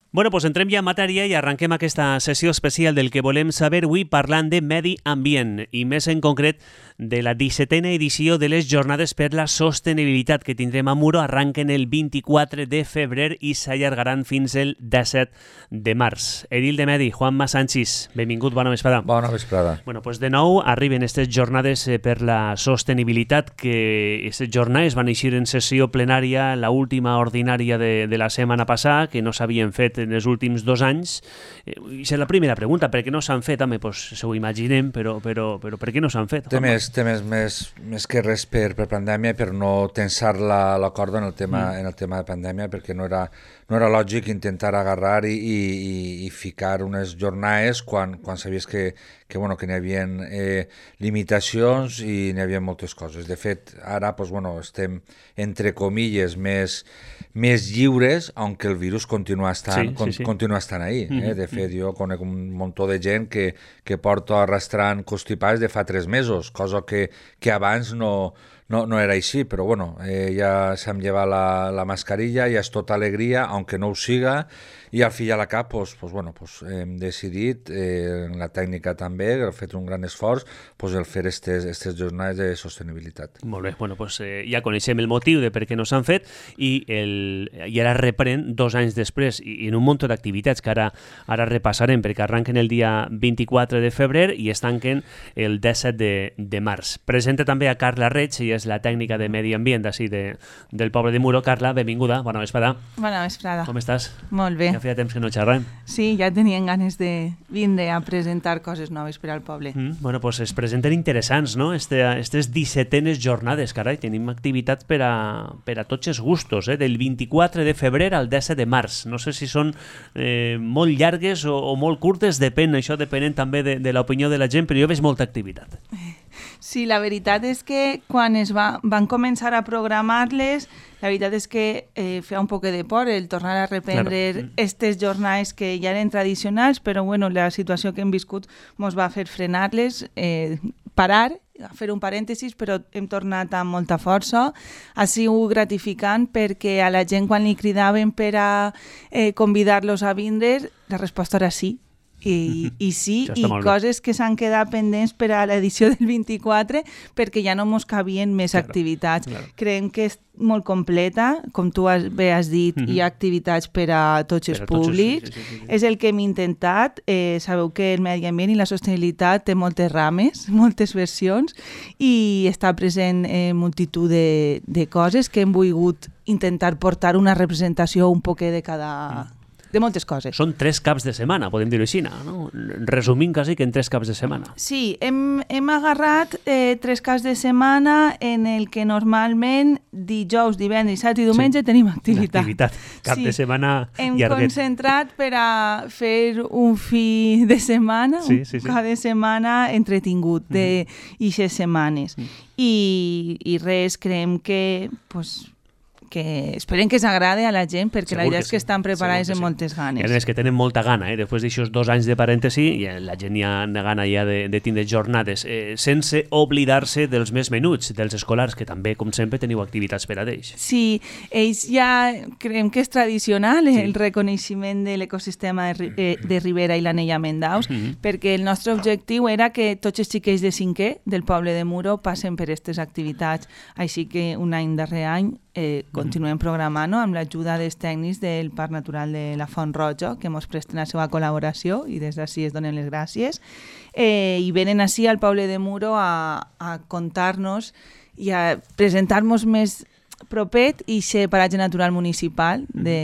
Bueno, doncs entrem ja en matèria i arrenquem aquesta sessió especial del que volem saber avui parlant de medi ambient i més en concret de la 17a edició de les Jornades per la Sostenibilitat que tindrem a Muro. Arranquen el 24 de febrer i s'allargaran fins el 17 de març. Edil de Medi, Juanma Sanchis, benvingut, bona vesprada. Bona vesprada. Bueno, doncs de nou arriben aquestes Jornades per la Sostenibilitat, que aquestes jornades van eixir en sessió plenària, la última ordinària de la setmana passada, que no s'havien fet en els últims 2 anys. I és la primera pregunta, per què no s'han fet? Home, doncs se ho imaginem, però per què no s'han fet? Té més que res per pandèmia, per no tensar la corda en el tema de pandèmia, perquè no era lògic intentar agarrar i ficar unes jornades quan sabies que n'hi havia limitacions i n'hi havia moltes coses. De fet, ara estem, entre comilles, més lliures, aunque el virus continua estant ahí. De fet, jo conec un muntó de gent que porto arrastrant constipats de fa 3 mesos, cosa que abans no era així, però ja s'hem llevat la mascarilla, ja és tota alegria, aunque no ho siga, i al fi i a la cap hem decidit, en la tècnica també, hem fet un gran esforç, el fer aquestes jornades de sostenibilitat. Molt bé, ja coneixem el motiu de per què no s'han fet i ara reprèn 2 anys després i en un munt d'activitats que ara repassarem, perquè arranquen el dia 24 de febrer i es tanquen el 17 de març. Presenta també a Carla Reig, ella és la tècnica de medi ambient d'ací del poble de Muro. Carla, benvinguda, bona vesprada. Bona vesprada. Com estàs? Molt bé. Ja feia temps que no xerrem. Sí, ja tenien ganes de vindre a presentar coses noves per al poble. Es presenten interessants, no? Estes 17enes jornades, carai, tenim activitats per a tots els gustos, del 24 de febrer al 17 de març. No sé si són molt llargues o molt curtes, això depenent també de l'opinió de la gent, però jo veig molta activitat. Sí, la veritat és que quan van començar a programar-les, la veritat és que feia un poc de por el tornar a reprendre aquestes jornades que ja eren tradicionals, però la situació que hem viscut ens va fer frenar-les, parar, fer un parèntesis, però hem tornat amb molta força. Ha sigut gratificant perquè a la gent quan li cridaven per a convidar-los a vindre, la resposta era sí. I sí, i coses que s'han quedat pendents per a l'edició del 24 perquè ja no mos cabien més activitats. Creiem que és molt completa, com tu bé has dit, hi ha activitats per a tots els públics. És el que hem intentat. Sabeu que el medi ambient i la sostenibilitat té moltes rames, moltes versions, i està present multitud de coses que hem volgut intentar portar una representació un poc de cada... de moltes coses. Són 3 caps de setmana, podem dir-ho així, no? Resumint quasi que en 3 caps de setmana. Sí, hem agarrat 3 caps de setmana en el que normalment dijous, divendres, dissabte i diumenge tenim activitat. Cap de setmana hem concentrat per a fer un fi de setmana, cada setmana entretingut d'ixes setmanes. I res, creiem que esperem que s'agrade a la gent, perquè la idea és que estan preparades amb moltes ganes. És que tenen molta gana, després d'aixòs 2 anys de parèntesi, la gent ja ha gana ja de tindre jornades, sense oblidar-se dels més menuts, dels escolars, que també, com sempre, teniu activitats per a ells. Sí, ells ja creiem que és tradicional el reconeixement de l'ecosistema de Ribera i l'anellament d'aus, perquè el nostre objectiu era que tots els xiquets de 5è del poble de Muro passen per aquestes activitats, així que un any darrer any continuem programant amb l'ajuda dels tècnics del Parc Natural de la Font Roja, que ens presten la seva col·laboració i des d'ací es donen les gràcies. I venen ací al poble de Muro a contar-nos i a presentar-nos més propet i ser paratge natural municipal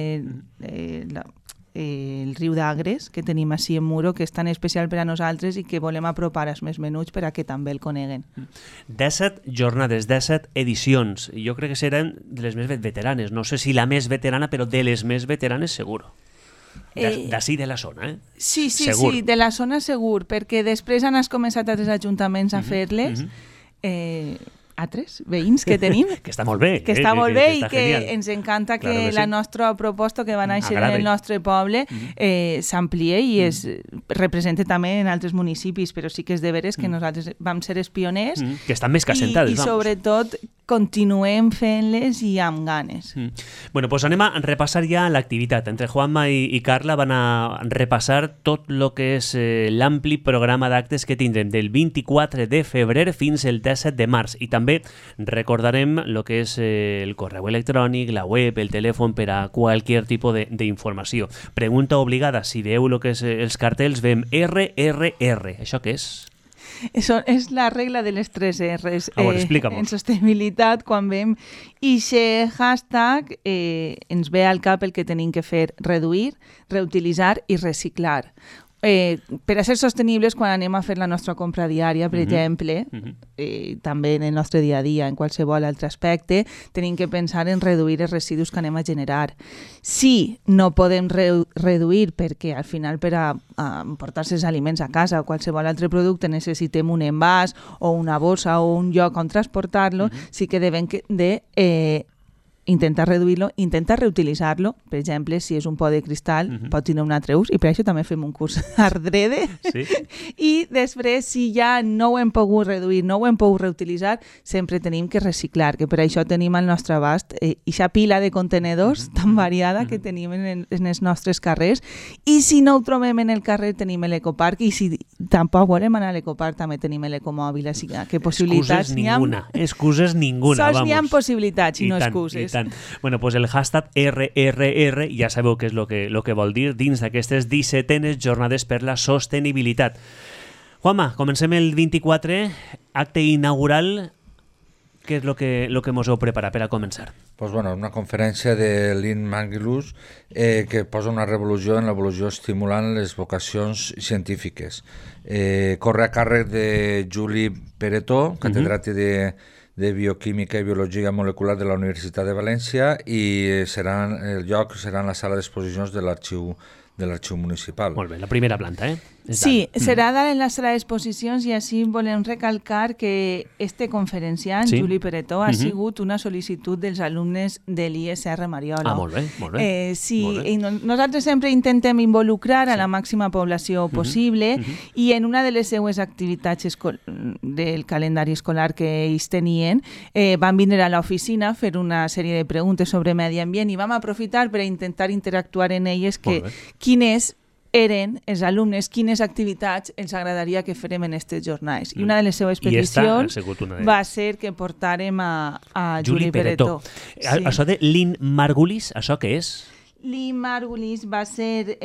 el riu d'Agres, que tenim ací en Muro, que és tan especial per a nosaltres i que volem apropar als més menuts per a que també el coneguen. 17 jornades, 17 edicions. Jo crec que seran de les més veteranes. No sé si la més veterana, però de les més veteranes segur. D'ací de la zona, Sí, de la zona segur, perquè després han començat altres ajuntaments a fer-les. Altres veïns que tenim. Que està molt bé. Que està molt bé i que ens encanta que la nostra proposta que va néixer en el nostre poble s'amplie i es representa també en altres municipis, però sí que és de veres que nosaltres vam ser els pioners. Que estan més que assentades. I sobretot continuem fent-les i amb ganes. Bueno, pues anem a repassar ja l'activitat. Entre Juanma i Carla van a repassar tot el que és l'ampli programa d'actes que tindrem del 24 de febrer fins el 17 de març. I també recordarem el que és el correu electrònic, la web, el telèfon per a qualsevol tipus d'informació. Pregunta obligada, si veieu el que és els cartells, veiem RRR. Això què és? Això és la regla de les 3 R's. Explica-mos. En sostenibilitat, quan veiem ixe hashtag, ens ve al cap el que tenim que fer: reduir, reutilitzar i reciclar. Per a ser sostenibles, quan anem a fer la nostra compra diària, per exemple, també en el nostre dia a dia, en qualsevol altre aspecte, tenim que pensar en reduir els residus que anem a generar. Si no podem reduir perquè al final per a portar-se els aliments a casa o qualsevol altre producte necessitem un envàs o una bossa o un lloc on transportar-lo, sí que devem intentar reduir-lo, intentar reutilitzar-lo. Per exemple, si és un pot de cristal, pot tenir un altre ús, i per això també fem un curs ardrede. Sí. I després, si ja no ho hem pogut reduir, no ho hem pogut reutilitzar, sempre tenim que reciclar, que per això tenim al nostre abast ixa pila de contenedors tan variada que tenim en els nostres carrers. I si no ho trobem en el carrer, tenim l'ecoparc, i si tampoc volem anar a l'ecoparc, també tenim l'ecomòbil. Així que possibilitats n'hi ha... Excuses ninguna. Sols n'hi ha possibilitats i no excuses. Bueno, pues el hashtag RRR ja sabeu què és el que vol dir dins d'aquestes 17enes jornades per la sostenibilitat. Juanma, comencem el 24, acte inaugural. Què és el que mos heu preparat per a començar? Pues bueno, una conferència de Lynn Margulis que posa una revolució en l'evolució estimulant les vocacions científiques. Corre a càrrec de Juli Peretó, catedràtic de Bioquímica i Biologia Molecular de la Universitat de València, i el lloc serà en la sala d'exposicions de l'Arxiu Municipal. Molt bé, la primera planta, Sí, serà dalt en la sala d'exposicions, i així volem recalcar que este conferenciant, Juli Peretó, ha sigut una sol·licitud dels alumnes de l'ISR Mariola. Molt bé, molt bé. Sí, i nosaltres sempre intentem involucrar a la màxima població possible, i en una de les seues activitats del calendari escolar que ells tenien, van vindre a l'oficina a fer una sèrie de preguntes sobre medi ambient, i vam aprofitar per intentar interactuar en elles quines eren els alumnes, quines activitats ens agradaria que farem en aquestes jornades. I una de les seves peticions va ser que portàrem a Juli Peretó. Això de Lynn Margulis, això què és? Lynn Margulis va ser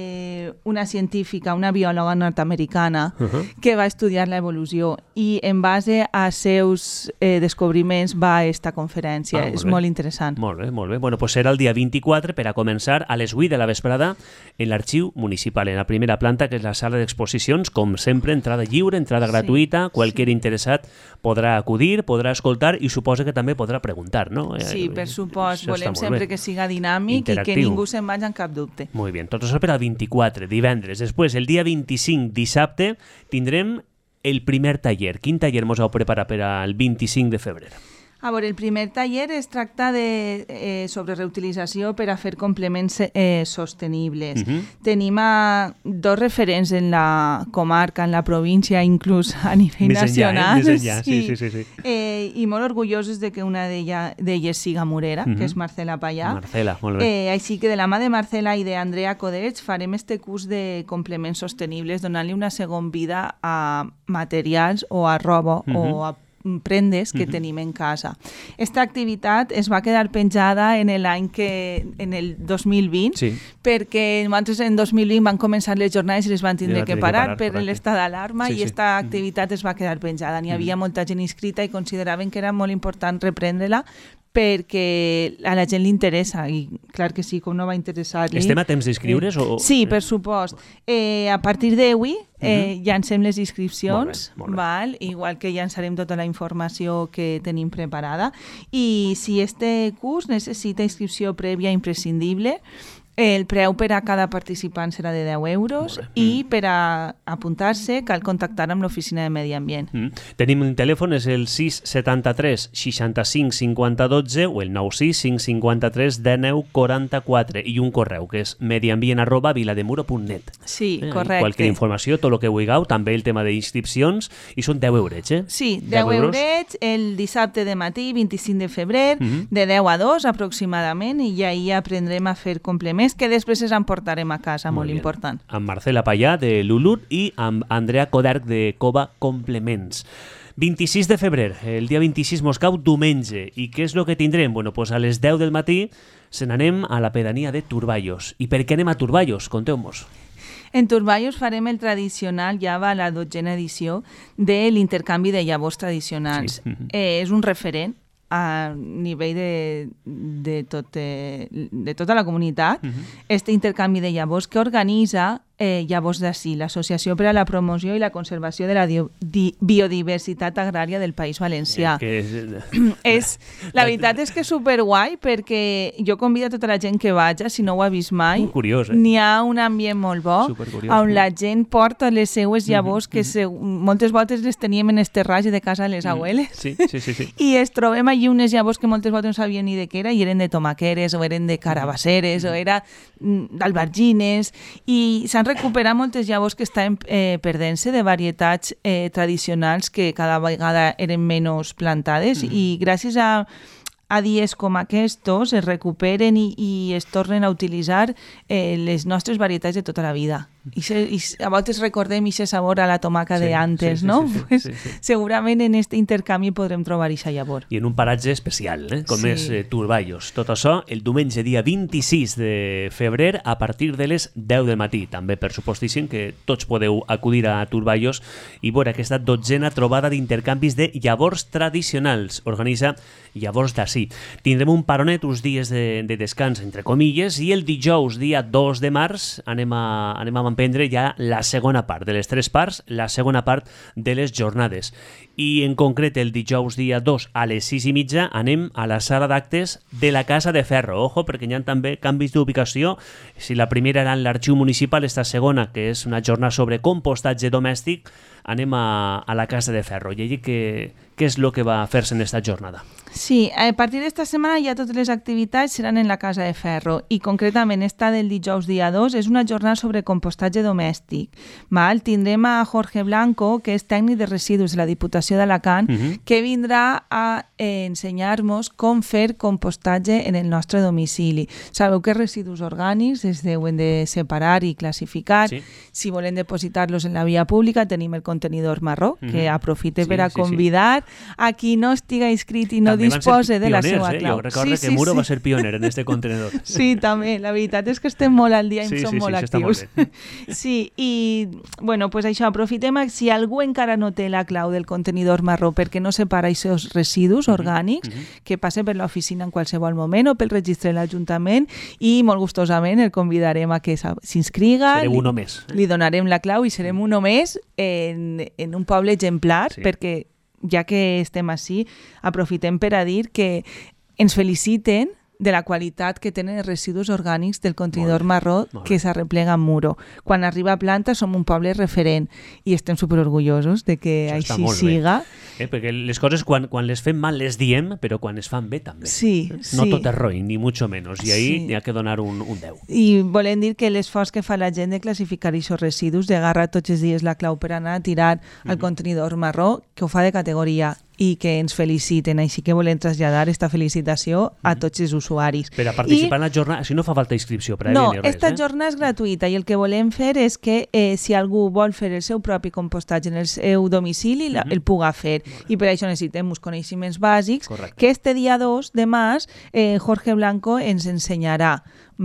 una científica, una biòloga nord-americana que va estudiar l'evolució, i en base a seus descobriments va a esta conferència. És molt interessant. Molt bé, molt bé. Bueno, pues serà el dia 24 per a començar a les 8 de la vesprada en l'Arxiu Municipal, en la primera planta, que és la sala d'exposicions. Com sempre, entrada lliure, entrada gratuïta. Qualsevol interessat podrà acudir, podrà escoltar i suposa que també podrà preguntar, no? Sí, per supost. Volem sempre que siga dinàmic i que ningú se'n vagi amb cap dubte. Molt bé, tot això per al 24, divendres. Després, el dia 25, dissabte, tindrem el primer taller. Quin taller mos heu preparat per al 25 de febrer? A veure, el primer taller es tracta sobre reutilització per a fer complements sostenibles. Tenim dos referents en la comarca, en la província, inclús a nivell nacional. Més enllà, sí. I molt orgullosos de que una d'elles siga morera, que és Marcela Pallà. Marcela, molt bé. Així que de la mà de Marcela i d'Andrea Codets farem este curs de complements sostenibles, donant-li una segona vida a materials o a roba o a prendes que tenim en casa. Esta activitat es va quedar penjada en el 2020, perquè nosaltres en 2020 van començar les jornades i les van tindre que parar per l'estat d'alarma, i esta activitat es va quedar penjada. N'hi havia molta gent inscrita i consideraven que era molt important reprendre-la perquè a la gent li interessa, i clar que sí, com no va interessar-li. Estem a temps d'inscriure's? Sí, per supost. A partir d'avui llancem les inscripcions, igual que llançarem tota la informació que tenim preparada, i si este curs necessita inscripció prèvia imprescindible, El preu per a cada participant serà de 10 euros i per a apuntar-se cal contactar amb l'oficina de Medi Ambient. Tenim un telèfon, és el 673 65 50 12 o el 96 553 19 44 i un correu que és mediambient@vilademuro.net. Sí, correcte. Qualsevol informació, tot el que vulgueu, també el tema d'inscripcions, i són 10 eurets, eh? Sí, 10 eurets el dissabte de matí, 25 de febrer, de 10 a 2 aproximadament, i ahir aprendrem a fer complements que després ens emportarem a casa, molt important. Amb Marcela Pallà, de Lulut, i amb Andrea Coderc, de Cova Complements. 26 de febrer, el dia 26 mos cau diumenge. I què és el que tindrem? Bueno, pues a les 10 del matí se n'anem a la pedania de Turballos. I per què anem a Turballos? Conteu-mos. En Turballos farem el tradicional, ja va a la 12a edició, de l'intercanvi de llavors tradicionals. Sí. És un referent a nivell de tota la comunitat, este intercanvi de llavors que organitza Llavors d'Ací, l'Associació per a la Promoció i la Conservació de la Biodiversitat Agrària del País Valencià. La veritat és que és superguai, perquè jo convido a tota la gent que vaja, si no ho ha vist mai. Curiós, N'hi ha un ambient molt bo, on la gent porta les seues llavors, que moltes voltes les teníem en esterratge de casa de les abueles. Sí. I es trobem allí unes llavors que moltes voltes no sabien ni de què era, i eren de tomaqueres, o eren de carabasseres, o era d'albergines, i s'han recuperat moltes llavors que estaven perdent-se de varietats tradicionals que cada vegada eren menys plantades, i gràcies a dies com aquests es recuperen i es tornen a utilitzar les nostres varietats de tota la vida. I a voltes recordem aquest sabor a la tomaca d'antes, no? Segurament en aquest intercanvi podrem trobar aquesta llavor. I en un paratge especial, com és Turballos. Tot això el diumenge dia 26 de febrer a partir de les 10 del matí. També, per supostíssim, que tots podeu acudir a Turballos i veure aquesta 12a trobada d'intercanvis de llavors tradicionals. Organitza Llavors d'Ací. Tindrem un paronet, uns dies de descans, entre comilles, i el dijous, dia 2 de març, anem a emprendre ja la segona part, de les 3 parts, la segona part de les jornades. I en concret el dijous dia 2 a les 6:30 anem a la sala d'actes de la Casa de Ferro. Ojo, perquè hi ha també canvis d'ubicació. Si la primera era en l'Arxiu Municipal, esta segona, que és una jornada sobre compostatge domèstic, anem a la Casa de Ferro. I allí què és el que va fer-se en esta jornada? Sí, a partir d'esta setmana ja totes les activitats seran en la Casa de Ferro, i concretament esta del dijous dia 2 és una jornada sobre compostatge domèstic. Tindrem a Jorge Blanco, que és tècnic de residus de la Diputació d'Alacant, que vindrà a ensenyar-nos com fer compostatge en el nostre domicili. Sabeu que residus orgànics es deuen de separar i classificar. Si volen depositar-los en la via pública tenim el contenidor marró, que aprofite per a convidar a qui no estiga inscrit i no dispose de la seva clau. Jo recordo que Muro va ser pioner en este contenedor. Sí, també. La veritat és que estem molt al dia i som molt actius. Sí, i bueno, pues això, aprofitem si algú encara no té la clau del contenidor marró perquè no separa aquests residus orgànics, que passe per l'oficina en qualsevol moment o pel registre de l'Ajuntament, i molt gustosament el convidarem a que s'inscriga. Serem un més. Li donarem la clau i serem un més en un poble exemplar, perquè ja que estem així, aprofitem per a dir que ens feliciten de la qualitat que tenen els residus orgànics del contenidor marró que s'arreplega en Muro. Quan arriba a planta som un poble referent i estem superorgullosos de que així siga. Perquè les coses quan les fem mal les diem, però quan es fan bé també. Sí. No tot és roïn, ni mucho menos. I ahí n'hi ha que donar un 10. I volem dir que l'esforç que fa la gent de classificar aquests residus, d'agarrar tots els dies la clau per anar a tirar al contenidor marró, que ho fa de categoria i que ens feliciten, així que volem traslladar aquesta felicitació a tots els usuaris. Per a participar en la jornada, si no fa falta inscripció prèvia ni res. No, esta jornada és gratuïta, i el que volem fer és que si algú vol fer el seu propi compostatge en el seu domicili, el puga fer, i per això necessitem uns coneixements bàsics que este dia 2 de març Jorge Blanco ens ensenyarà.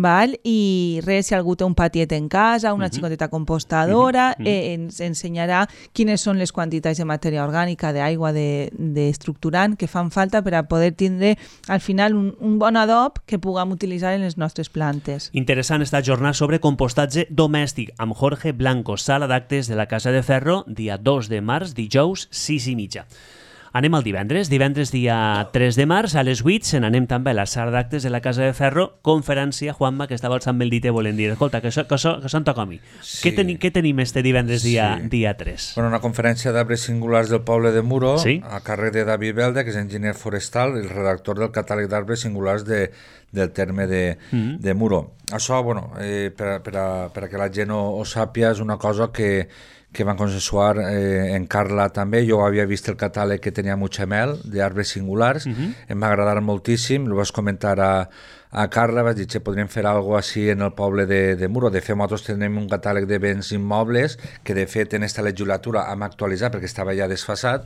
I res, si algú té un patiet en casa, una xicoteta compostadora, ens ensenyarà quines són les quantitats de matèria orgànica, d'aigua, d'estructurant que fan falta per a poder tindre al final un bon adob que puguem utilitzar en les nostres plantes. Interessant esta jornada sobre compostatge domèstic amb Jorge Blanco, sala d'actes de la Casa de Ferro, dia 2 de març, dijous, 6:30. Anem al divendres dia 3 de març, a les 8, se n'anem també a la sala d'actes de la Casa de Ferro, conferència, Juanma, que estava alçant el dit i volem dir, escolta, que se'n toca a mi. Sí. Què tenim este divendres dia 3? Bueno, una conferència d'arbres singulars del poble de Muro, sí? a càrrec de David Belda, que és enginyer forestal, el redactor del catàleg d'arbres singulars del terme de Muro. Això, bueno, per a que la gent ho sàpia, és una cosa que van consensuar en Carla també. Jo havia vist el catàleg que tenia Mutxamel, d'arbres singulars, em va agradar moltíssim, ho vas comentar a Carla, vaig dir que podríem fer alguna cosa així en el poble de Muro. De fet, nosaltres tenim un catàleg de béns immobles que, de fet, en esta legislatura hem actualitzat perquè estava ja desfasat.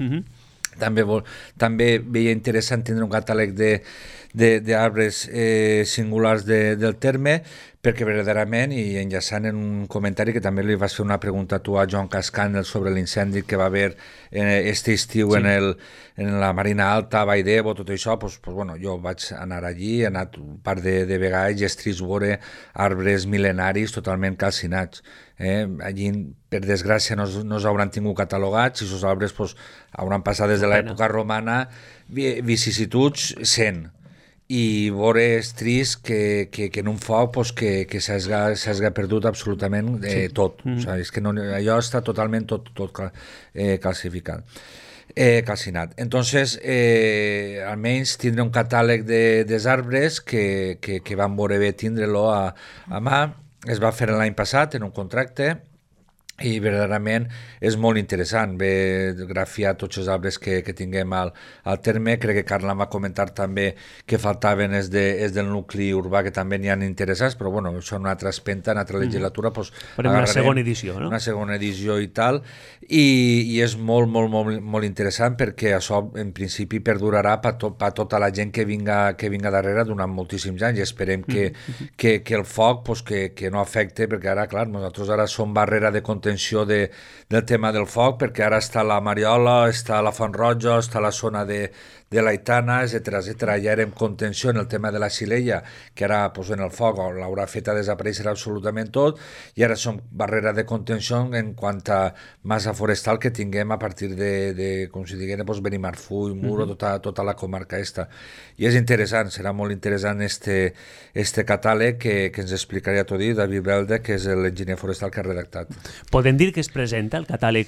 També veia interessant tindre un catàleg d'arbres singulars del terme, perquè verdaderament, i enllaçant en un comentari que també li vas fer una pregunta a tu a Joan Cascan sobre l'incendi que va haver este estiu en la Marina Alta, a Vall-d'Ebo, tot això, bueno, jo vaig anar allí, he anat un par de vegades i és trist veure arbres mil·lenaris totalment calcinats. Allí, per desgràcia, no s'hauran tingut catalogats i els arbres hauran passat des de l'època romana vicissituds 100. I veure és trist que en un foc que s'hagi perdut absolutament tot. O sigui, és que allò està totalment tot calcificat. Calcinat. Entonces, almenys tindre un catàleg dels arbres que van veure bé tindre-lo a mà. Es va fer l'any passat en un contracte i verdaderament és molt interessant grafiar tots els arbres que tinguem al terme. Crec que Carla va comentar també que faltaven els del nucli urbà, que també n'hi han interessats, però bueno, això en una altra espenta, en una altra legislatura per una segona edició, no? Una segona edició i tal, i és molt, molt, molt, molt interessant perquè això en principi perdurarà per tota la gent que vinga darrere durant moltíssims anys, i esperem que el foc que no afecte, perquè ara, clar, nosaltres ara som barrera de contenció del tema del foc, perquè ara està la Mariola, està la Font Roja, està la zona de l'Aitana, etc. Ja érem contenció en el tema de la Xilella, que ara en el foc l'haurà fet a desaparèixer absolutament tot, i ara som barrera de contenció en quant a massa forestal que tinguem a partir de com si diguem, Benimarfull, Muro, tota la comarca esta. I és interessant, serà molt interessant este catàleg que ens explicaria tot dit David Belda, que és l'enginyer forestal que ha redactat. Podem dir que es presenta el catàleg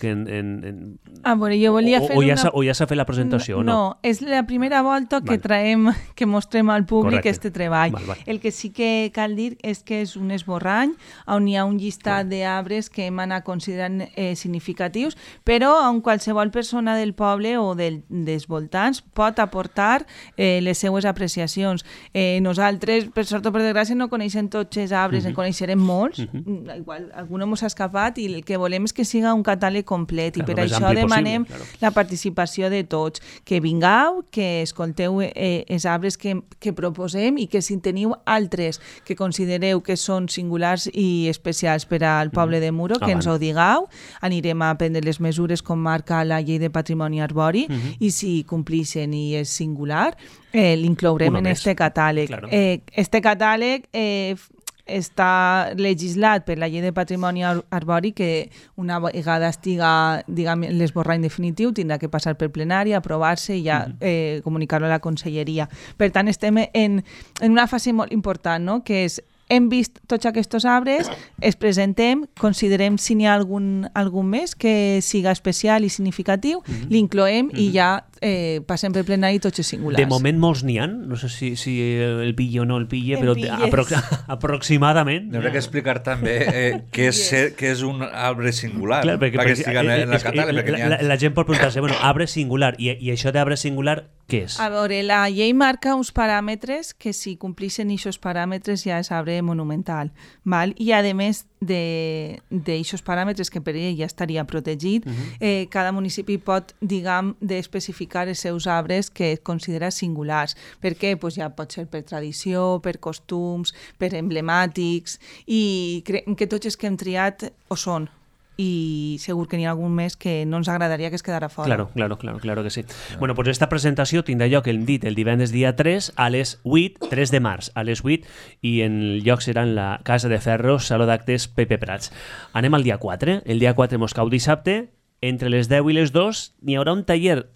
jo volia fer o ja s'ha fet la presentació? No, és la primera volta que mostrem al públic este treball. Val. El que sí que cal dir és que és un esborrany on hi ha un llistat d'arbres que hem anat considerant significatius, però on qualsevol persona del poble o dels voltants pot aportar les seues apreciacions. Nosaltres, per sort o per desgràcia, no coneixem tots els arbres, en coneixerem molts, igual algun ens ha escapat, i el que volem és que siga un catàleg complet, i per això demanem la participació de tots, que vingueu, que escolteu els arbres que proposem, i que si teniu altres que considereu que són singulars i especials per al poble de Muro, que ens ho digueu, anirem a prendre les mesures com marca la llei de patrimoni arbori, i si complixen i és singular, l'inclourem en este catàleg. Este catàleg està legislat per la llei de patrimoni arbori, que una vegada estiga, diguem, l'esborrany definitiu tindrà que passar per plenari, aprovar-se i ja comunicar-lo a la conselleria. Per tant, estem en una fase molt important, no?, que és hem vist tots aquests arbres, es presentem, considerem si n'hi ha algun més que siga especial i significatiu, l'incloem i ja passem per plenari tots els singulars. De moment molts n'hi ha, no sé si el pilla o no el pilla, però aproximadament. Haurà que explicar també què és un arbre singular, perquè estiga en la catàleg. La gent pot preguntar-se, arbre singular, i això d'arbre singular què és? A veure, la llei marca uns paràmetres que si complixen aquests paràmetres ja és arbre monumental, val? I a més d'aquests paràmetres que per ell ja estaria protegit, cada municipi pot, diguem, d'especificar els seus arbres que considera singulars. Per què? Ja pot ser per tradició, per costums, per emblemàtics, i creiem que tots els que hem triat ho són. I segur que n'hi ha algun més que no ens agradaria que es quedara fora. Claro que sí. Bueno, pues esta presentació tindrà lloc el divendres dia 3 a les 8, 3 de març, a les 8, i el lloc serà en la Casa de Ferro, Saló d'Actes Pepe Prats. Anem al dia 4. El dia 4 mos cau dissabte, entre les 10 i les 2 n'hi haurà un taller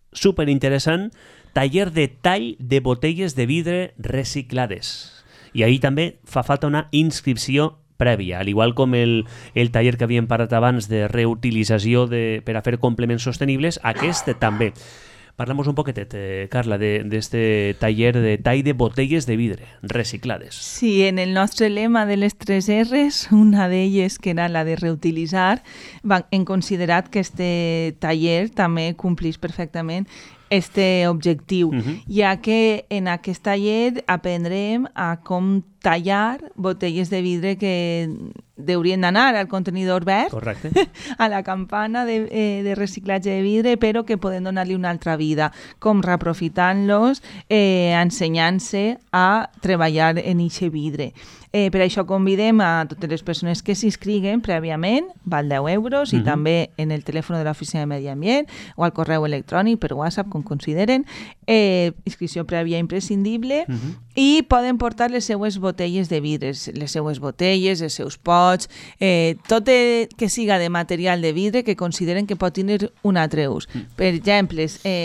superinteressant, taller de tall de botelles de vidre reciclades. I ahir també fa falta una inscripció prèvia, al igual com el taller que havíem parlat abans de reutilització per a fer complements sostenibles, aquest també. Parlem un poquetet, Carla, d'este taller de tall de botelles de vidre reciclades. Sí, en el nostre lema de les 3 R's, una d'elles, que era la de reutilitzar, hem considerat que este taller també complís perfectament este objectiu, ja que en aquest taller aprendrem a com tallar botelles de vidre que deurien d'anar al contenidor verd, correcte, a la campana de reciclatge de vidre, però que poden donar-li una altra vida, com reaprofitant-los, ensenyant-se a treballar en eixe vidre. Per això convidem a totes les persones que s'inscriguen prèviament, val 10 euros, i també en el telèfon de l'Oficina de Medi Ambient o al correu electrònic per WhatsApp, com consideren, inscripció prèvia imprescindible, i poden portar les seues botelles de vidres, les seues botelles, els seus pots, tot que siga de material de vidre que consideren que pot tenir un altre ús. Per exemple,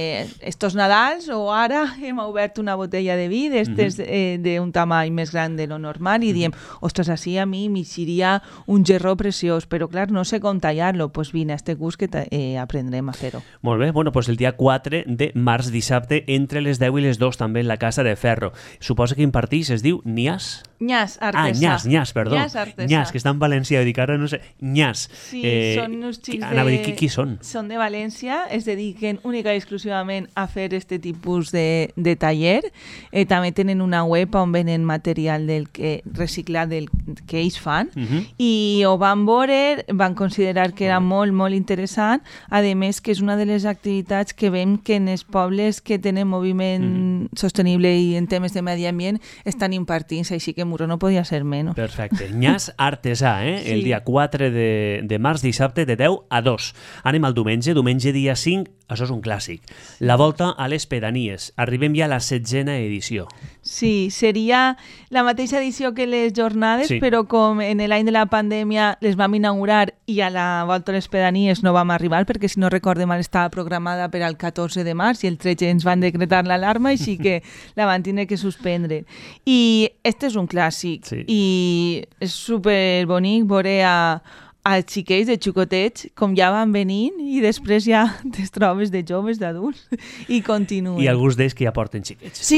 estos Nadals, o ara hem obert una botella de vidre, és d'un tamany més gran de lo normal, i diem, ostres, així a mi m'hixiria un gerró preciós, però clar, no sé com tallar-lo. Doncs vine a este curs que aprendrem a fer-ho. Molt bé, bueno, doncs el dia 4 de març, dissabte, entre les 10 i les 2 també en la Casa de Ferro. Suposa que impartís, es diu NIAS? Nyas Artesà. Nyas, perdó. Nyas Artesà. Nyas, que està en València, dic ara no sé. Nyas. Sí, són uns xics anava a dir, qui són? Són de València, es dediquen única i exclusivament a fer este tipus de taller. També tenen una web on venen material reciclat del que ells fan, i ho van veure, van considerar que era molt, molt interessant, a més que és una de les activitats que veiem que en els pobles que tenen moviment sostenible i en temes de medi ambient estan impartint, així que Muro no podia ser menys. Perfecte. Nyas Artesà, Sí. El dia 4 de març, dissabte, de 10 a 2. Anem al diumenge dia 5, això és un clàssic. La volta a les pedanies. Arribem ja a la 7ª edició. Sí, seria la mateixa edició que les jornades, Sí. però com en l'any de la pandèmia les vam inaugurar i a la volta a les pedanies no vam arribar, perquè si no recorde mal estava programada per al 14 de març i el 13 ens van decretar l'alarma, així que la van tindre que suspendre. I este és un clàssic, Sí. i és superbonic veure als xiquets de xicotets com ja van venint i després ja te trobes de joves, d'adults, i continuen. I alguns d'ells que ja porten xiquets. Sí.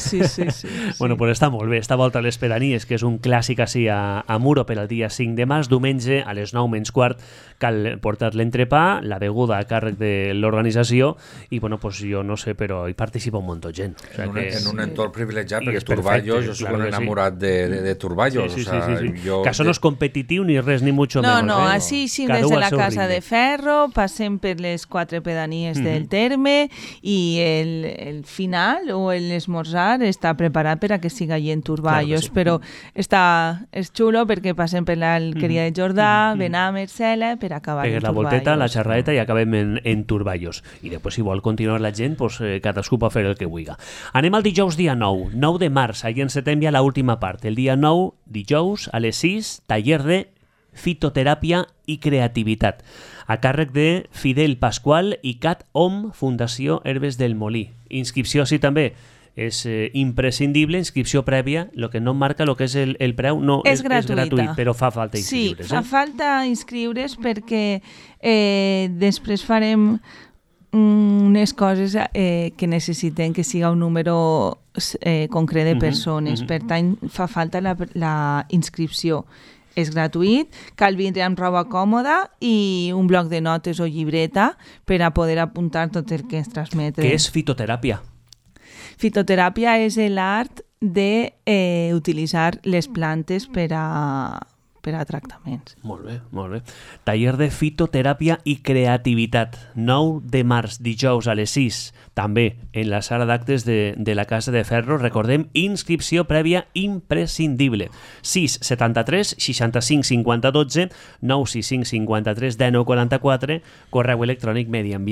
Bueno, pues està molt bé. Esta volta a les pedanies, que és un clàssic així a Muro per al dia 5 de març, diumenge a les 9:15 cal portar l'entrepà, la beguda a càrrec de l'organització, i bueno, pues jo no sé, però hi participa un munt de gent. O sea, En un entorn privilegiat, I perquè és perfecte, Turballos, jo soc claro un que sí. enamorat de Turballos. Sí. O sea, yo Que això no és competitiu ni res, ni mucho menos. No, així sí, Cada des u de al la seu Casa ritme. de Ferro, passem per les 4 pedanies del terme, i el final o l'esmorzar està preparat per a que siga allà en Turballos, Claro que sí. però és xulo perquè passem per l'Alqueria de Jordà, Benàmer, Cela, per acabar Pegues en la Turballos. volteta, la xerraeta i acabem en Turballos. I després, si vol continuar la gent, pues, cadascú pot fer el que vulgui. Anem al dijous dia 9 de març. Ahir encetem ja l'última part. El dia 9, dijous, a les 6, taller de fitoteràpia i creativitat, a càrrec de Fidel Pasqual i Cat Om, Fundació Herbes del Molí. Inscripció, sí, també és imprescindible, inscripció prèvia, el que no marca el que és el preu, no, és gratuït, però fa falta inscriure's. Sí, fa falta inscriure's perquè després farem unes coses que necessitem que siga un número concret de persones. Per tant, fa falta la inscripció. És gratuït, cal vindre amb roba còmoda i un bloc de notes o llibreta per a poder apuntar tot el que ens transmet. Què és fitoteràpia? Fitoteràpia és l'art d'utilitzar les plantes per a tractaments. Molt bé, molt bé. Taller de fitoteràpia i creativitat. 9 de març, dijous a les 6, també en la sala d'actes de la Casa de Ferro. Recordem, inscripció prèvia imprescindible. 6 73 65 50 12 965 53 19 44, correu electrònic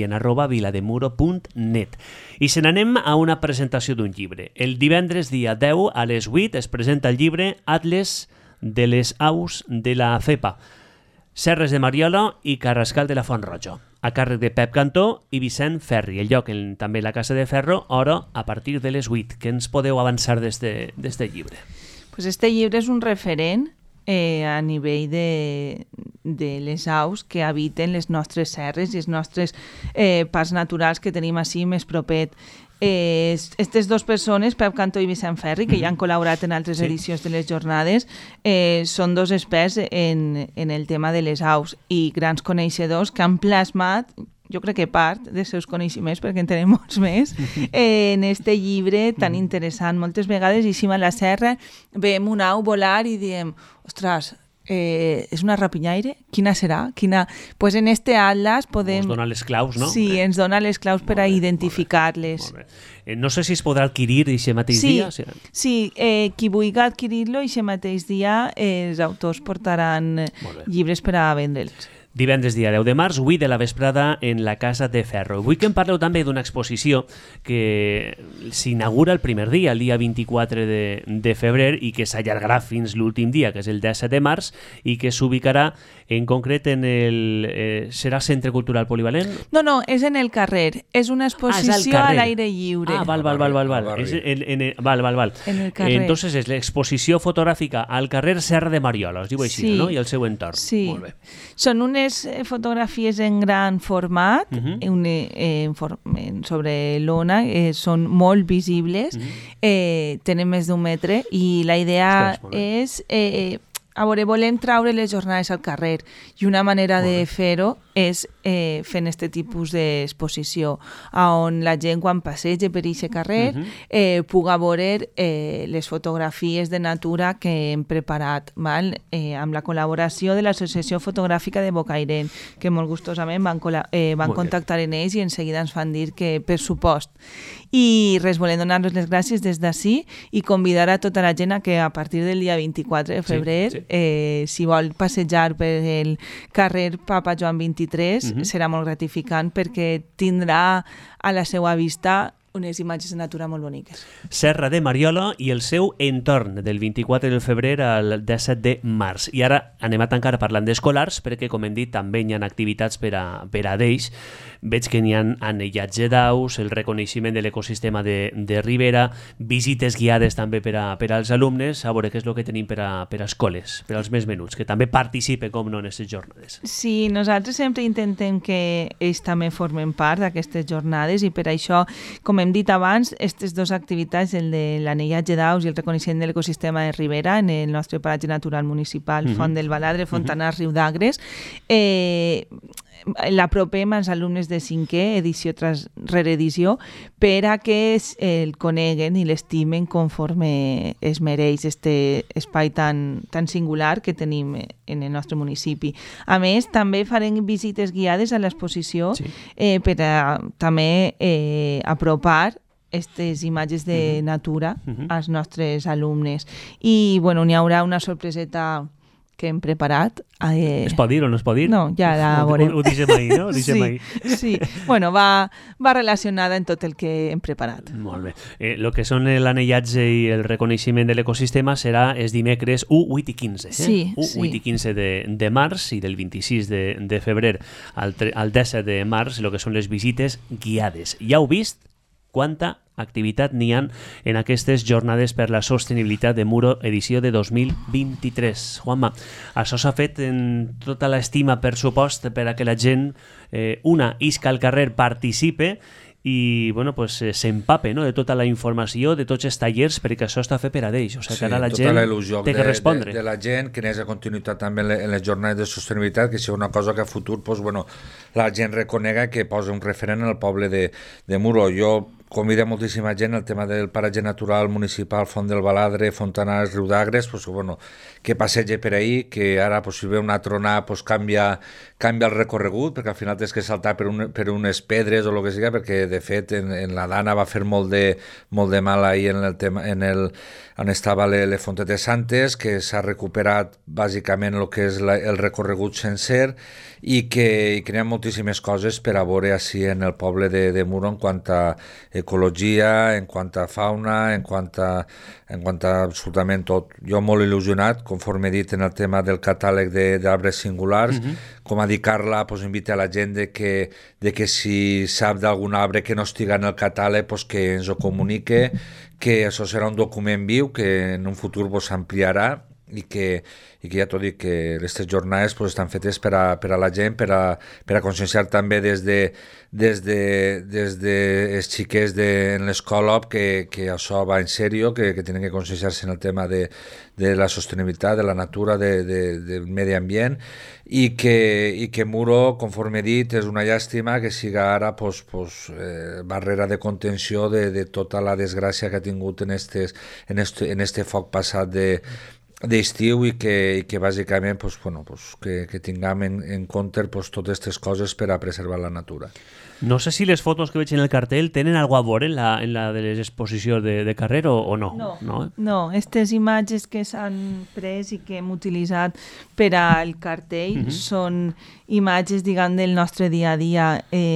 mediambient@vilademuro.net. I se n'anem a una presentació d'un llibre. El divendres dia 10 a les 8 es presenta el llibre Atles de les aus de la cepa. Serres de Mariola i Carrascal de la Font Roja, a càrrec de Pep Cantó i Vicent Ferri. El lloc també la Casa de Ferro, ara a partir de les 8. Què ens podeu avançar d'este llibre? Pues este llibre és un referent a nivell de les aus que habiten les nostres serres i els nostres parcs naturals que tenim així més propet. Aquestes dues persones, Pep Cantó i Vicent Ferri, que ja han col·laborat en altres edicions de les jornades, són dos experts en el tema de les aus i grans coneixedors que han plasmat, jo crec que part dels seus coneixements, perquè en tenen molts més, en este llibre tan interessant. Moltes vegades, així a la serra, veiem un au volar i diem, ostres, és una rapinyaire? Quina serà? Pues en este atlas podem... Ens dona les claus, no? Sí, ens dona les claus per a identificar-les. No sé si es podrà adquirir aquest mateix dia. Sí, qui vulgui adquirir-lo aquest mateix dia, els autors portaran llibres per a vendre'ls. Divendres, dia 10 de març, 8 de la vesprada, en la Casa de Ferro. Vull que em parleu també d'una exposició que s'inaugura el primer dia, el dia 24 de febrer, i que s'allargarà fins l'últim dia, que és el 17 de març, i que s'ubicarà en concret en el... serà Centre Cultural Polivalent? No, és en el carrer. És una exposició a l'aire lliure. Val. En el carrer. Entonces és l'exposició fotogràfica al carrer Serra de Mariola, es diu així, no? I el seu entorn. Sí. Molt bé. Són unes fotografies en gran format, sobre l'ona, són molt visibles, tenen més d'un metre, i la idea és... A veure, volem traure les jornades al carrer i una manera de fer-ho és fent aquest tipus d'exposició on la gent quan passeja per aquest carrer puga veure les fotografies de natura que hem preparat amb la col·laboració de l'Associació Fotogràfica de Bocairent, que molt gustosament van contactar en ells i en seguida ens van dir que per supost. I res, volem donar-los les gràcies des d'ací i convidar a tota la gent a que a partir del dia 24 de febrer si vol passejar per el carrer Papa Joan 23 serà molt gratificant perquè tindrà a la seva vista unes imatges de natura molt boniques. Serra de Mariola i el seu entorn del 24 de febrer al 17 de març. I ara anem a tancar parlant d'escolars perquè, com hem dit, també hi ha activitats per a d'ells. Veig que n'hi ha anellatge d'aus, el reconeixement de l'ecosistema de Ribera, visites guiades també per als alumnes, a veure què és el que tenim per a escoles, per als més menuts, que també participen, com no, en aquestes jornades. Sí, nosaltres sempre intentem que ells també formen part d'aquestes jornades i per això, com hem dit abans, aquestes dues activitats, el de l'anellatge d'aus i el reconeixement de l'ecosistema de Ribera en el nostre paratge natural municipal, Font del Baladre, Fontanars, Riu d'Agres, l'apropem als alumnes de 5è, edició tras reedició, per a que el coneguen i l'estimen conforme es mereix este espai tan singular que tenim en el nostre municipi. A més, també farem visites guiades a l'exposició per a també apropar aquestes imatges de natura als nostres alumnes. I bueno, n'hi haurà una sorpreseta que hem preparat. Es pot dir o no es pot dir? No, ja la veurem. Ho deixem ahí, no? Sí. Bueno, va relacionada en tot el que hem preparat. Molt bé. El que són l'anellatge i el reconeixement de l'ecosistema serà els dimecres 1, 8 i 15. Sí. 8 i 15 de març i del 26 de febrer al 17 de març, el que són les visites guiades. Ja heu vist quanta activitat n'hi ha en aquestes jornades per la sostenibilitat de Muro edició de 2023. Juanma, això s'ha fet en tota l'estima, per supost, per a que la gent, isca al carrer, participe i bueno, pues, s'empape, no?, de tota la informació, de tots els tallers, perquè això està fet per a d'ells. O sigui, que ara la gent té que respondre. De la gent, que n'és a continuïtat també en les jornades de sostenibilitat, que sigui una cosa que a futur pues, bueno, la gent reconega que posa un referent en el poble de Muro. Jo convida moltíssima gent al tema del paratge natural municipal Font del Baladre, Fontanars, Riu d'Agres, pues, bueno, que passegi per ahí, que ara pues, si ve una tronada pues, canvia el recorregut, perquè al final tens que saltar per unes pedres o el que sigui, perquè de fet en la Dana va fer molt de mal ahir en el tema, on estava les Fontetes Santes, que s'ha recuperat bàsicament el que és el recorregut sencer i que hi ha moltíssimes coses per a veure així en el poble de Muro en quant a ecologia, en quant a fauna, en quant a absolutament tot. Jo molt il·lusionat, conforme he dit, en el tema del catàleg d'arbres singulars. Com ha dit Carla, pues, invita a la gent de que si sap d'algun arbre que no estiga en el catàleg, pues, que ens ho comunique, que això serà un document viu que en un futur s'ampliarà i que ja t'ho dic, que aquestes jornades pues, estan fetes per a la gent, per a conscienciar també des de els xiquets en l'escola que això va en sèrio, que tenen que conscienciar-se en el tema de la sostenibilitat, de la natura, del medi ambient, i que Muro, conforme he dit, és una llàstima que siga ara barrera de contenció de tota la desgràcia que ha tingut en este foc passat d'estiu i que bàsicament que tinguem en compte totes aquestes coses per a preservar la natura. No sé si les fotos que veig en el cartell tenen alguna cosa a veure en la de les exposicions de carrer o no. No, aquestes imatges que s'han pres i que hem utilitzat per al cartell són imatges, diguem, del nostre dia a dia.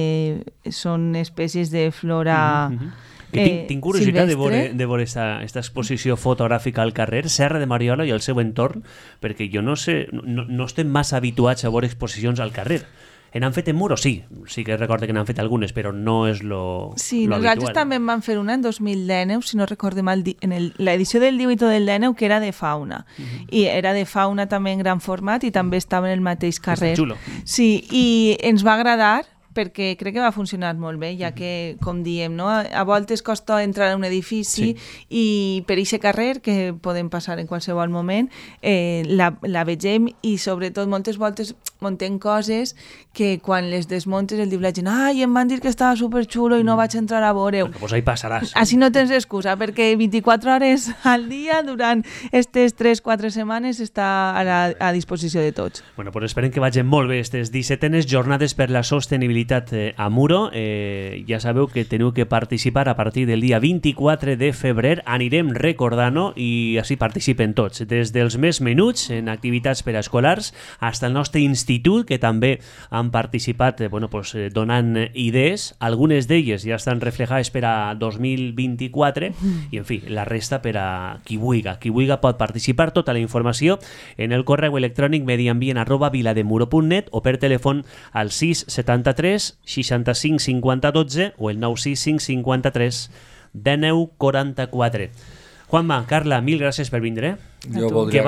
Són espècies de flora... Tinc curiositat de veure esta exposició fotogràfica al carrer, Serra de Mariola i el seu entorn, perquè jo no sé, no estem massa habituats a veure exposicions al carrer. N'han fet en Muro? Sí que recordo que n'han fet algunes, però no és lo nosaltres habitual. també en vam fer una en 2019, si no recordo mal, en l'edició del 18 o del 19, que era de fauna. I era de fauna també en gran format i també estava en el mateix carrer. Està xulo. Sí, i ens va agradar perquè crec que va funcionar molt bé, ja que, com diem, no? A voltes costa entrar a un edifici i per aquest carrer, que podem passar en qualsevol moment, la vegem i sobretot moltes voltes muntem coses que quan les desmuntes el diu la gent em van dir que estava superxulo i no vaig entrar a veure-ho. Pues ahí passaràs. Així no tens excusa, perquè 24 hores al dia durant aquestes 3-4 setmanes està a disposició de tots. Bueno, pues esperem que vagin molt bé aquestes 17enes jornades per la sostenibilitat a Muro. Ja sabeu que teniu que participar a partir del dia 24 de febrer. Anirem recordant-ho i així participen tots, des dels més menuts en activitats per a escolars fins al nostre institut, que també han participat donant idees. Algunes d'elles ja estan reflejades per a 2024 i, en fi, la resta per a qui vulga. Qui vulga pot participar. Tota la informació en el correu electrònic mediambient@vilademuro.net o per telèfon al 673 65 50 12 o el 965 53 19 44. Juanma, Carla, mil gràcies per vindre. Jo voldria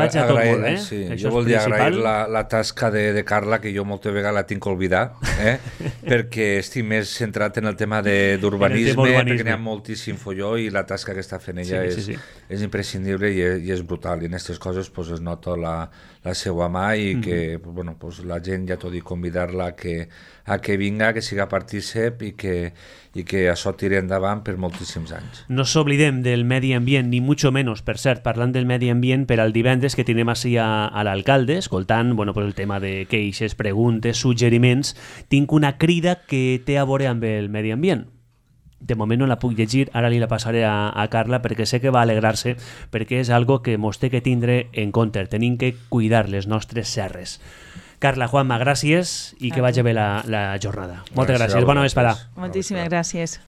agrair la tasca de Carla, que jo moltes vegades la tinc oblidar, perquè estic més centrat en el tema d'urbanisme, perquè n'hi ha moltíssim folló i la tasca que està fent ella és imprescindible i és brutal. I en aquestes coses es nota la seva mà i que la gent, ja t'ho dic, convidar-la a que vinga, que siga partícip i que això tiri endavant per moltíssims anys. No s'oblidem del medi ambient, ni mucho menos, per cert, parlant del medi ambient, per al divendres que tenim així a l'alcalde, escoltant el tema de queixes, preguntes, suggeriments. Tinc una crida que té a veure amb el medi ambient. De moment no la puc llegir, ara li la passaré a Carla perquè sé que va alegrar-se, perquè és algo que mos té que tindre en compte. Tenim que cuidar les nostres serres. Carla, Juanma, gràcies i que vagi bé la jornada. Moltes gràcies. Bona vesprada. Moltíssimes gràcies.